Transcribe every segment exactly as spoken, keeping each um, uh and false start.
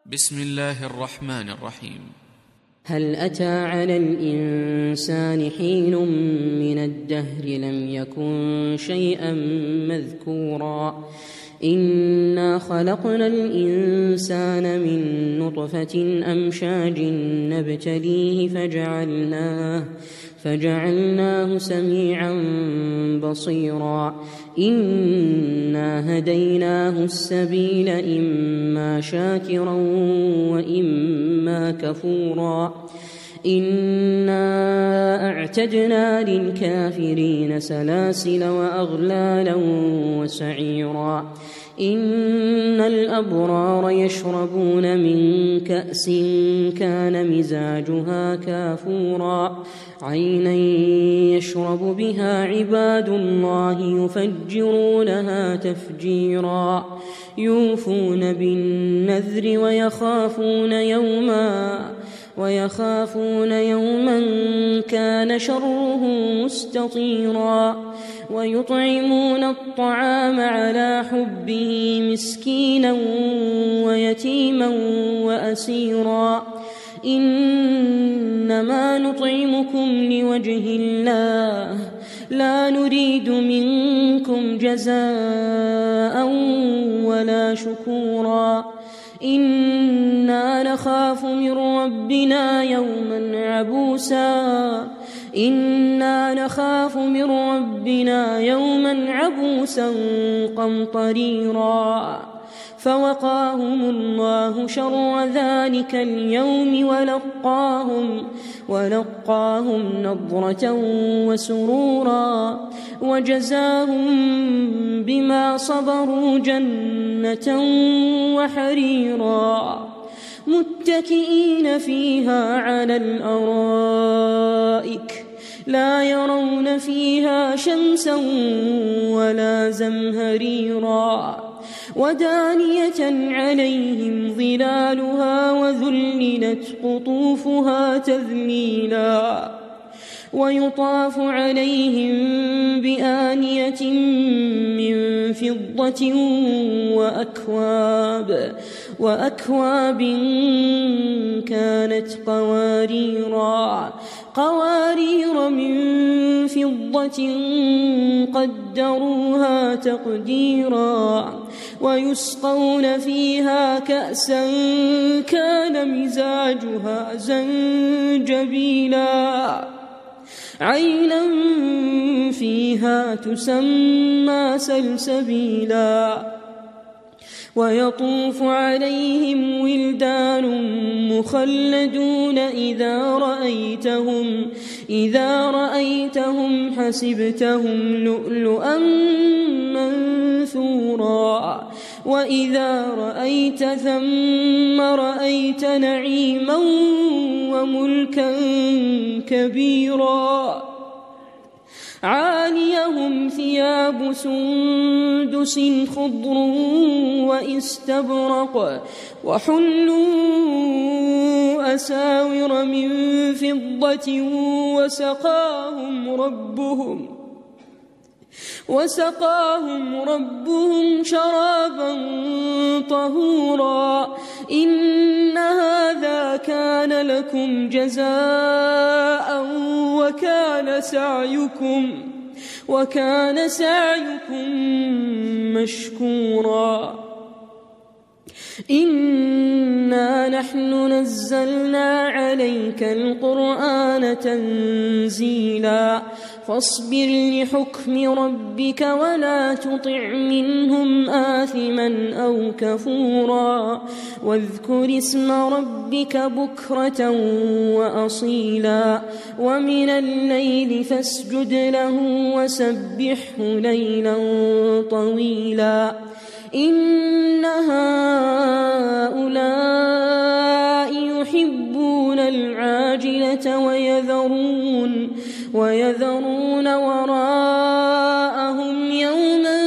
بسم الله الرحمن الرحيم. هل أتى على الإنسان حين من الدهر لم يكن شيئا مذكورا إنا خلقنا الإنسان من نطفة أمشاج نبتليه فجعلناه فجعلناه سميعا بصيرا إنا هديناه السبيل إما شاكرا وإما كفورا إنا أعتدنا للكافرين سلاسل وأغلالا وسعيرا إن الأبرار يشربون من كأس كان مزاجها كافورا عينا يشرب بها عباد الله يفجرونها تفجيرا يوفون بالنذر ويخافون يوما ويخافون يوما كان شره مستطيرا ويطعمون الطعام على حبه مسكينا ويتيما وأسيرا إنما نطعمكم لوجه الله لا نريد منكم جزاء ولا شكورا إنا نخاف من ربنا يوما عبوسا إنا نخاف من ربنا يوما عبوسا قمطريرا فوقاهم الله شر ذلك اليوم ولقاهم ولقاهم نضرة وسرورا وجزاهم بما صبروا جنة وحريرا متكئين فيها على الأرائك لا يرون فيها شمسا ولا زمهريرا ودانية عليهم ظلالها وذللت قطوفها تذليلا ويطاف عليهم بآنية من فضة وأكواب وأكواب كانت قواريرا قوارير من فضة قدروها تقديرا ويسقون فيها كأسا كان مزاجها زنجبيلا عينا فيها تسمى سلسبيلا ويطوف عليهم ولدان مخلدون إذا رأيتهم إذا رأيتهم حسبتهم لؤلؤا منثورا وإذا رأيت ثم رأيت نعيما وملكا كبيرا عاليهم ثياب سندس خضر واستبرق وحلوا أساور من فضة وسقاهم ربهم وسقاهم ربهم شرابا طهورا إن هذا كان لكم جزاء وكان سعيكم وكان سعيكم مشكورا إنا نحن نزلنا عليك القرآن تنزيلا فاصبر لحكم ربك ولا تطع منهم آثما أو كفورا واذكر اسم ربك بكرة وأصيلا ومن الليل فاسجد له وسبحه ليلا طويلا إن هؤلاء يحبون العاجلة ويذرون ويذرون وراءهم يوما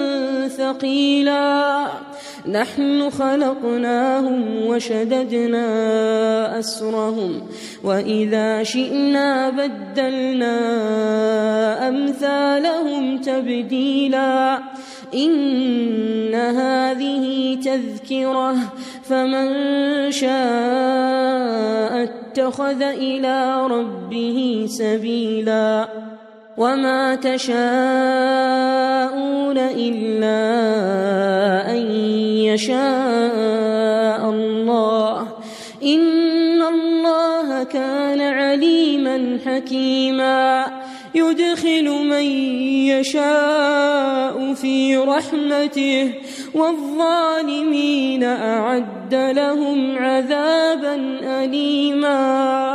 ثقيلا نحن خلقناهم وشددنا أسرهم وإذا شئنا بدلنا أمثالهم تبديلا إن هذه تذكرة فمن شاء اتخذ إلى ربه سبيلا وما تشاءون إلا أن يشاء الله إن الله كان عليما حكيما يدخل من يشاء في رحمته والظالمين أعد لهم عذابا أليما